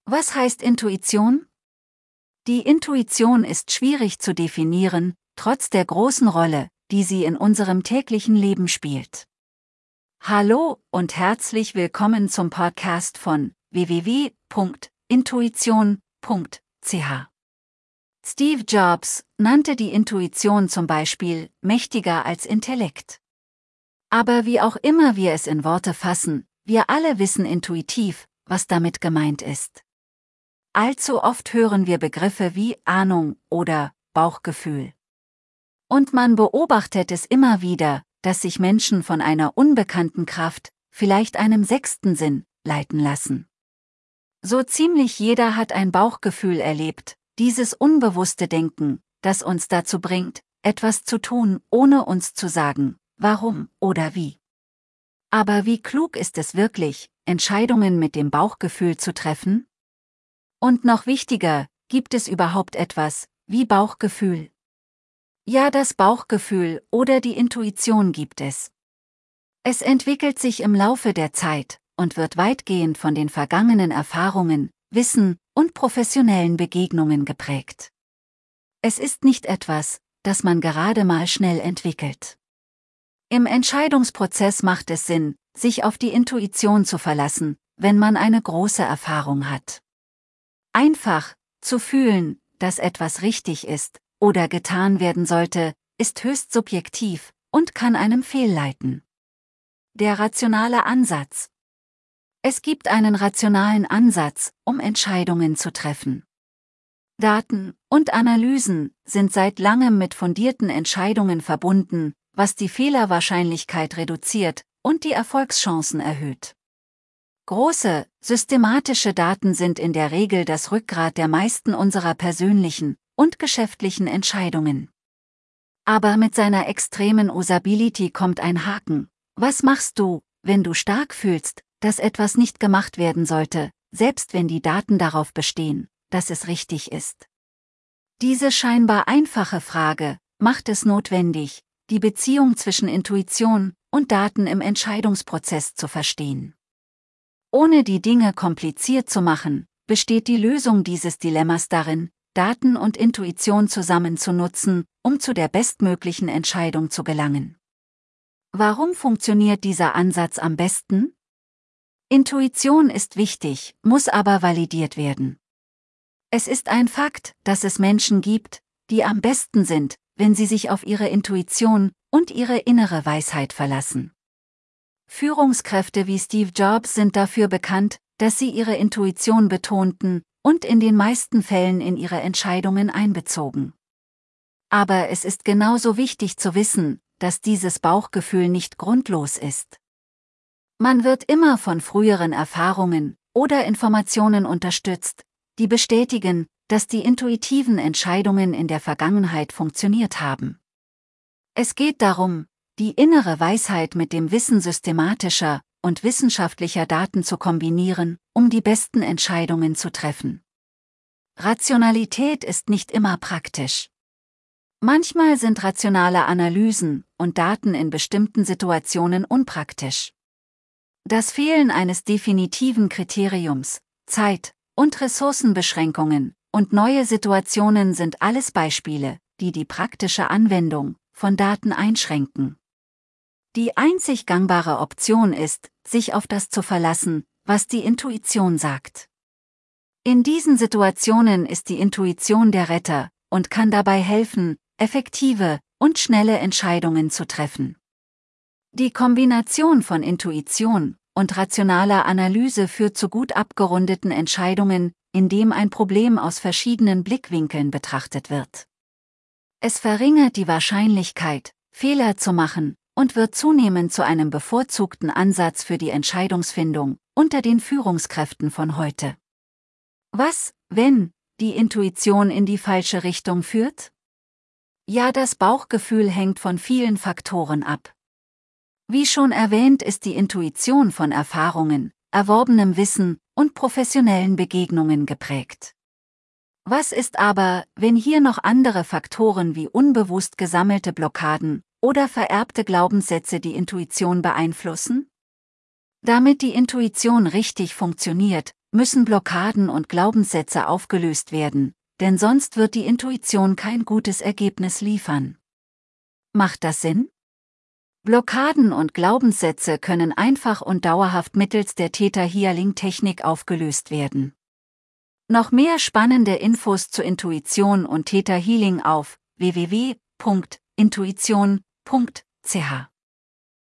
Was heißt Intuition? Die Intuition ist schwierig zu definieren, trotz der großen Rolle, die sie in unserem täglichen Leben spielt. Hallo und herzlich willkommen zum Podcast von www.intuition.ch. Steve Jobs nannte die Intuition zum Beispiel mächtiger als Intellekt. Aber wie auch immer wir es in Worte fassen, wir alle wissen intuitiv, was damit gemeint ist. Allzu oft hören wir Begriffe wie Ahnung oder Bauchgefühl. Und man beobachtet es immer wieder, dass sich Menschen von einer unbekannten Kraft, vielleicht einem sechsten Sinn, leiten lassen. So ziemlich jeder hat ein Bauchgefühl erlebt, dieses unbewusste Denken, das uns dazu bringt, etwas zu tun, ohne uns zu sagen, warum oder wie. Aber wie klug ist es wirklich, Entscheidungen mit dem Bauchgefühl zu treffen? Und noch wichtiger, gibt es überhaupt etwas wie Bauchgefühl? Ja, das Bauchgefühl oder die Intuition gibt es. Es entwickelt sich im Laufe der Zeit und wird weitgehend von den vergangenen Erfahrungen, Wissen und professionellen Begegnungen geprägt. Es ist nicht etwas, das man gerade mal schnell entwickelt. Im Entscheidungsprozess macht es Sinn, sich auf die Intuition zu verlassen, wenn man eine große Erfahrung hat. Einfach zu fühlen, dass etwas richtig ist oder getan werden sollte, ist höchst subjektiv und kann einem fehlleiten. Der rationale Ansatz. Es gibt einen rationalen Ansatz, um Entscheidungen zu treffen. Daten und Analysen sind seit langem mit fundierten Entscheidungen verbunden, was die Fehlerwahrscheinlichkeit reduziert und die Erfolgschancen erhöht. Große, systematische Daten sind in der Regel das Rückgrat der meisten unserer persönlichen und geschäftlichen Entscheidungen. Aber mit seiner extremen Usability kommt ein Haken. Was machst du, wenn du stark fühlst, dass etwas nicht gemacht werden sollte, selbst wenn die Daten darauf bestehen, dass es richtig ist? Diese scheinbar einfache Frage macht es notwendig, die Beziehung zwischen Intuition und Daten im Entscheidungsprozess zu verstehen. Ohne die Dinge kompliziert zu machen, besteht die Lösung dieses Dilemmas darin, Daten und Intuition zusammen zu nutzen, um zu der bestmöglichen Entscheidung zu gelangen. Warum funktioniert dieser Ansatz am besten? Intuition ist wichtig, muss aber validiert werden. Es ist ein Fakt, dass es Menschen gibt, die am besten sind, wenn sie sich auf ihre Intuition und ihre innere Weisheit verlassen. Führungskräfte wie Steve Jobs sind dafür bekannt, dass sie ihre Intuition betonten und in den meisten Fällen in ihre Entscheidungen einbezogen. Aber es ist genauso wichtig zu wissen, dass dieses Bauchgefühl nicht grundlos ist. Man wird immer von früheren Erfahrungen oder Informationen unterstützt, die bestätigen, dass die intuitiven Entscheidungen in der Vergangenheit funktioniert haben. Es geht darum, die innere Weisheit mit dem Wissen systematischer und wissenschaftlicher Daten zu kombinieren, um die besten Entscheidungen zu treffen. Rationalität ist nicht immer praktisch. Manchmal sind rationale Analysen und Daten in bestimmten Situationen unpraktisch. Das Fehlen eines definitiven Kriteriums, Zeit- und Ressourcenbeschränkungen und neue Situationen sind alles Beispiele, die die praktische Anwendung von Daten einschränken. Die einzig gangbare Option ist, sich auf das zu verlassen, was die Intuition sagt. In diesen Situationen ist die Intuition der Retter und kann dabei helfen, effektive und schnelle Entscheidungen zu treffen. Die Kombination von Intuition und rationaler Analyse führt zu gut abgerundeten Entscheidungen, indem ein Problem aus verschiedenen Blickwinkeln betrachtet wird. Es verringert die Wahrscheinlichkeit, Fehler zu machen, und wird zunehmend zu einem bevorzugten Ansatz für die Entscheidungsfindung unter den Führungskräften von heute. Was, wenn die Intuition in die falsche Richtung führt? Ja, das Bauchgefühl hängt von vielen Faktoren ab. Wie schon erwähnt, ist die Intuition von Erfahrungen, erworbenem Wissen und professionellen Begegnungen geprägt. Was ist aber, wenn hier noch andere Faktoren wie unbewusst gesammelte Blockaden oder vererbte Glaubenssätze die Intuition beeinflussen? Damit die Intuition richtig funktioniert, müssen Blockaden und Glaubenssätze aufgelöst werden, denn sonst wird die Intuition kein gutes Ergebnis liefern. Macht das Sinn? Blockaden und Glaubenssätze können einfach und dauerhaft mittels der Theta-Healing-Technik aufgelöst werden. Noch mehr spannende Infos zu Intuition und Theta Healing auf www.intuition.ch